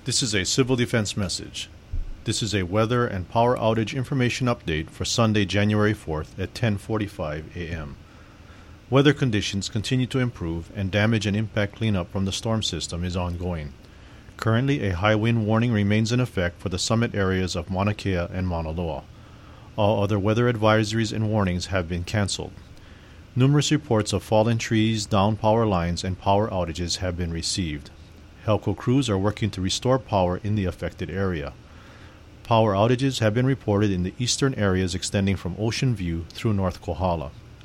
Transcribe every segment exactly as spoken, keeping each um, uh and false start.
This is a civil defense message. This is a weather and power outage information update for Sunday, January fourth at ten forty-five a.m. Weather conditions continue to improve and damage and impact cleanup from the storm system is ongoing. Currently, a high wind warning remains in effect for the summit areas of Mauna Kea and Mauna Loa. All other weather advisories and warnings have been canceled. Numerous reports of fallen trees, downed power lines, and power outages have been received. Helco crews are working to restore power in the affected area. Power outages have been reported in the eastern areas extending from Ocean View through North Kohala.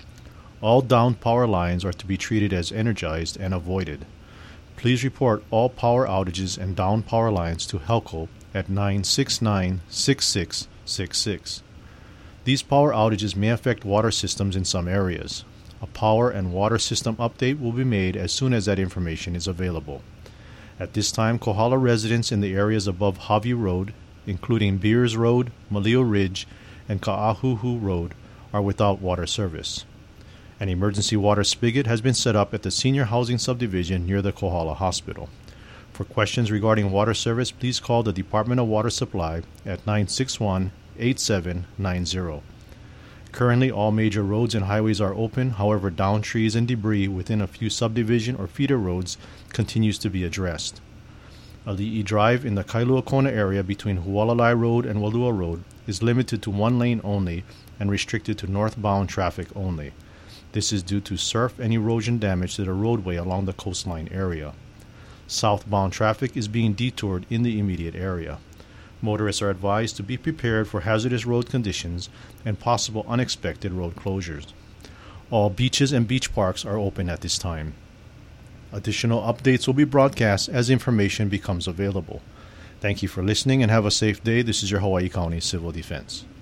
All downed power lines are to be treated as energized and avoided. Please report all power outages and downed power lines to Helco at nine six nine, six six six six. These power outages may affect water systems in some areas. A power and water system update will be made as soon as that information is available. At this time, Kohala residents in the areas above Hawi Road, including Beers Road, Malio Ridge, and Ka'ahuhu Road, are without water service. An emergency water spigot has been set up at the senior housing subdivision near the Kohala Hospital. For questions regarding water service, please call the Department of Water Supply at nine six one, eight seven nine zero. Currently, all major roads and highways are open. However, downed trees and debris within a few subdivision or feeder roads continues to be addressed. Ali'i Drive in the Kailua Kona area between Hualalai Road and Walua Road is limited to one lane only and restricted to northbound traffic only. This is due to surf and erosion damage to the roadway along the coastline area. Southbound traffic is being detoured in the immediate area. Motorists are advised to be prepared for hazardous road conditions and possible unexpected road closures. All beaches and beach parks are open at this time. Additional updates will be broadcast as information becomes available. Thank you for listening and have a safe day. This is your Hawaii County Civil Defense.